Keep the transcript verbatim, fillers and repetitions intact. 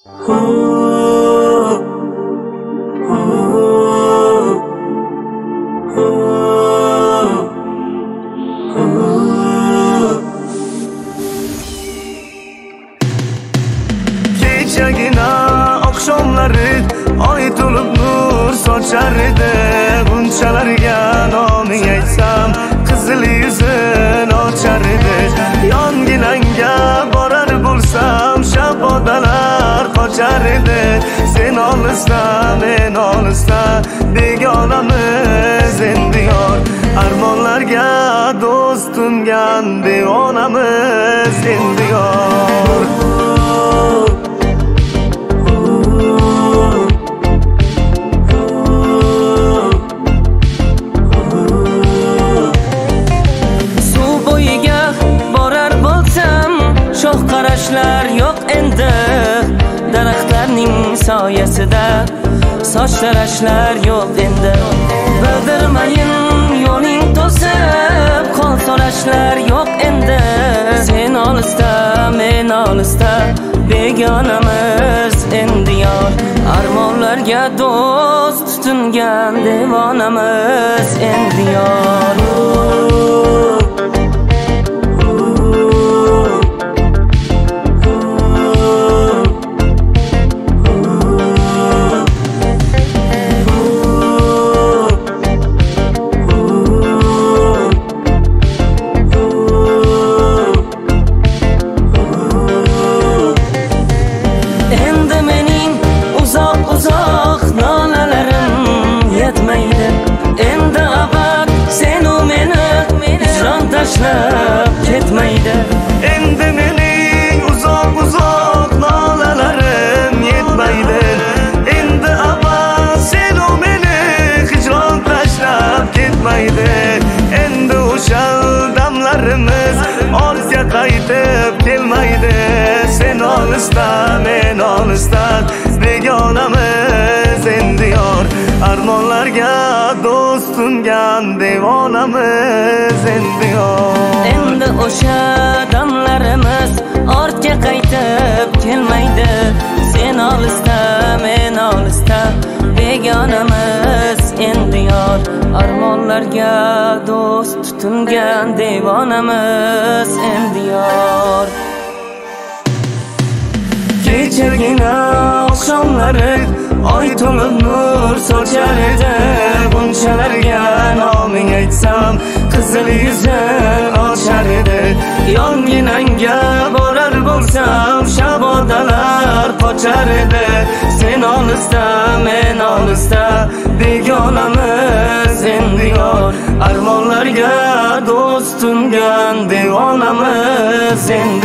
Kechagina oqshomlari oy to'lib nur sochar edi. Bunchalarga noming aytsam qizil yuzin ochar edi. Yonginangga borar bo'lsam shabodalar qochar edi. Sen olisda men olisda begonamiz endi yor. Armonlarga do'st tungan devonamiz endi yor. Qarashlar yo'q endi daraxtlarning soyasida, soch tarashlar yo'q endi. Bildirmayin yo'ling to'sib, qo'l so'rashlar yo'q endi. Sen olisda men olisda begonamiz endi yor. Armonlarga do'st tutingan devonamiz endi yor. Endi abad sen u meni jon tashlab ketmaydi. Endi mening uzoq uzoq nolalarim yetmaydi. Endi abad sen u meni hijron tashlab ketmaydi. Endi o'sha damlarimiz ortga qaytib kelmaydi. Sen olisda men olisda begonamiz endi yor. Armonlarga do'st tungan devonamiz endi yor. Endi o'sha damlarimiz ortga qaytib kelmaydi. Sen olisda men olisda begonamiz endi yor. Armonlarga do'st tutingan devonamiz endi yor. Kechagina oqshomlari oy to'lib nur sochar edi. Bunchalarga noming aytsam qizil yuzin ochar edi. Yonginangga borar bo'lsam shabodalar qochar edi. Sen olisda men olisda begonamiz endi yor. Armonlarga do'st tungan devonamiz endi